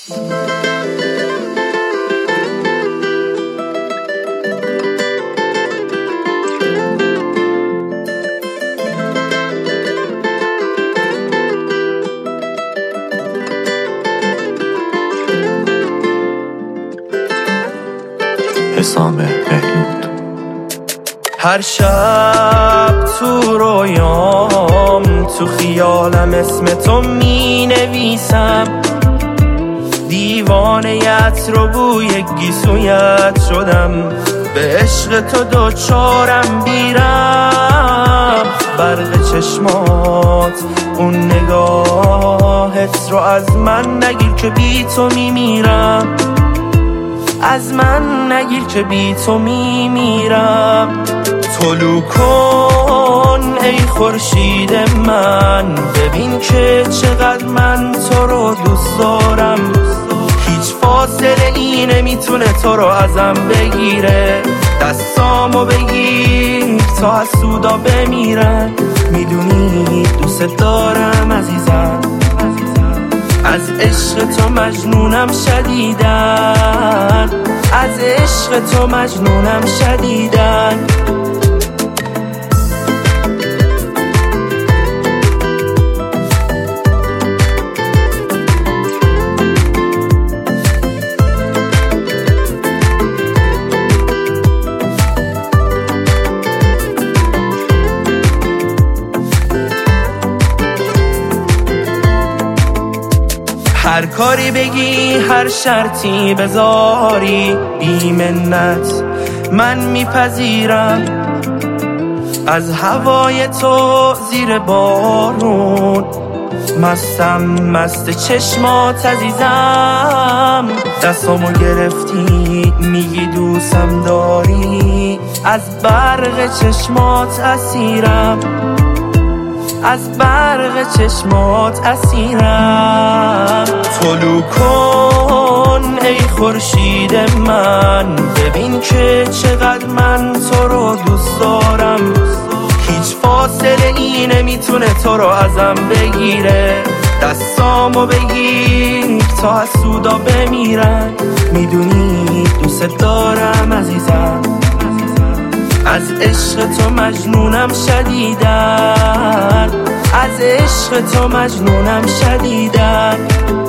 حسام بهنود. هر شب تو رویام تو خیالم اسم تو می نویسم، دیوانیت رو بوی گیسویت شدم، به عشق تو دوچارم بیرم. برق چشمات اون نگاهت رو از من نگیر که بی تو میمیرم، از من نگیر که بی تو میمیرم. طلوع کن ای خورشید من، ببین که چقدر من تو رو دوست دارم. هیچ فاصله ای نمیتونه تو رو ازم بگیره، دستامو بگیر تا از سودا بمیرن. میدونی دوست دارم عزیزم، از عشق تو مجنونم شدیدن، از عشق تو مجنونم شدیدن. هر کاری بگی هر شرطی بذاری بی منت من میپذیرم. از هوای تو زیر بارون مستم، مست چشمات عزیزم. دستامو گرفتی میگی دوستم داری، از برق چشمات اسیرم، از برق چشمات اسیرم. طلوع کن ای خورشید من، ببین که چقدر من تو رو دوست دارم. هیچ فاصله ای نمیتونه تو رو ازم بگیره، دستامو بگیر تا از سودا بمیرن. میدونی دوست دارم عزیزم، از عشق تو مجنونم شدیدن، از عشق تو مجنونم شدیدن.